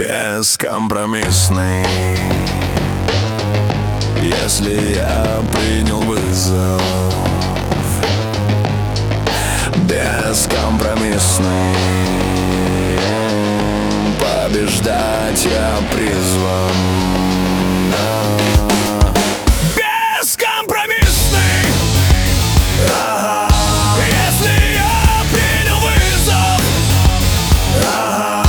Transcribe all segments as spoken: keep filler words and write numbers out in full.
Бескомпромиссный. Если я принял вызов, бескомпромиссный, побеждать я призван. Бескомпромиссный. Ага. Если я принял вызов, ага.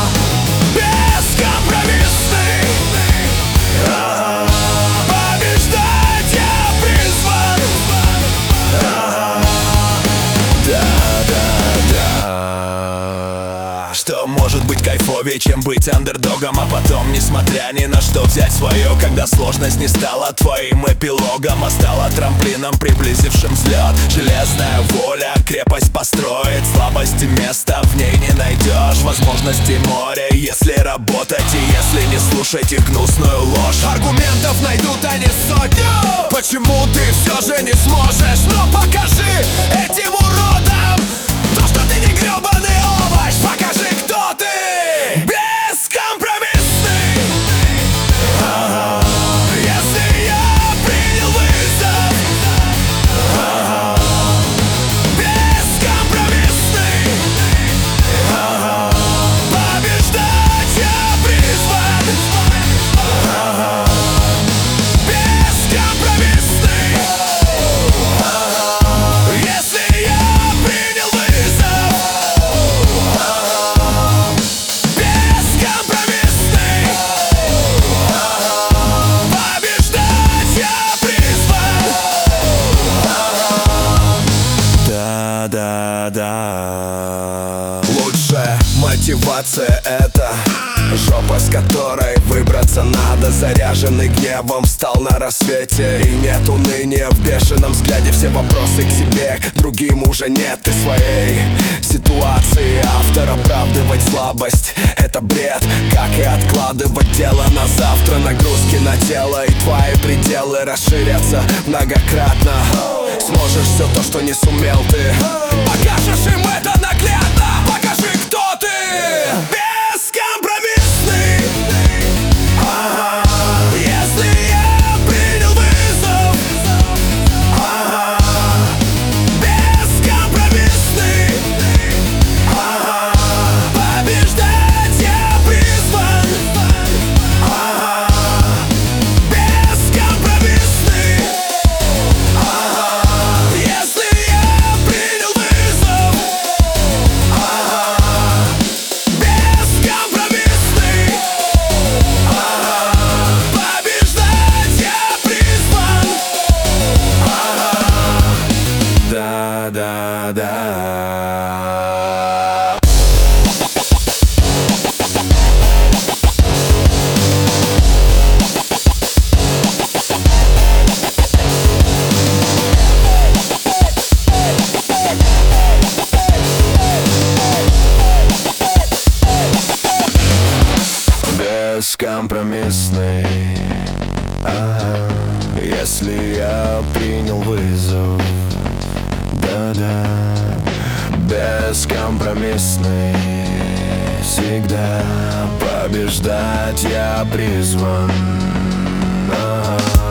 Бескомпромиссный, ага. Побеждать я призван. Ага. Да-да-да. Что может быть кайфовее, чем быть андердогом, а потом, несмотря ни на что, взять свое, когда сложность не стала твоим эпилогом, а стала трамплином, приблизившим взлет. Железная воля крепость построит, слабости места в ней не найдешь. Возможности море, если работать и если не слушать их гнусную ложь. Аргументов найдут они сотню, почему ты все же не сможешь. Но покажи этим уродам то, что ты не гребаный овощ. Покажи, кто ты. Бескомпромиссный. Ага. Если я принял вызов, ага. Бескомпромиссный, ага. Побеждать я призван, ага. Бескомпромиссный, ага. Если я принял вызов, ага. Бескомпромиссный, ага. Побеждать я призван, ага. Да-да-да. Лучшая мотивация — это жопа, с которой выбраться надо. Заряженный гневом встал на рассвете, и нет уныния в бешеном взгляде. Все вопросы к себе, к другим уже нет. Ты своей ситуации автор. Оправдывать слабость — это бред, как и откладывать дело на завтра. Нагрузки на тело и твои пределы расширятся многократно. Сможешь все то, что не сумел ты. Покажешь им это наглядно. Покажи, кто ты. Бескомпромиссный, ага. Если я принял вызов, ага. Бескомпромиссный, ага. Побеждать я призван, ага. Бескомпромиссный, ага. Если я принял вызов, ага. Бескомпромиссный, ага. Побеждать я призван, ага. Да-да-да. Бескомпромиссный, ага. Если я принял вызов, да-да. Бескомпромиссный, всегда побеждать я призван, ага.